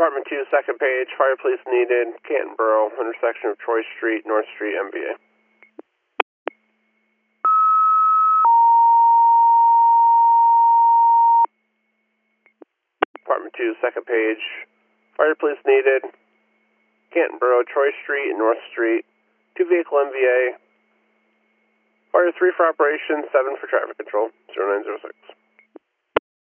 Department 2, second page, fire police needed, Canton Borough, intersection of Troy Street, North Street, MVA. Department 2, second page, fire police needed, Canton Borough, Troy Street, North Street, 2 vehicle MVA, fire 3 for operation, 7 for traffic control, 0906.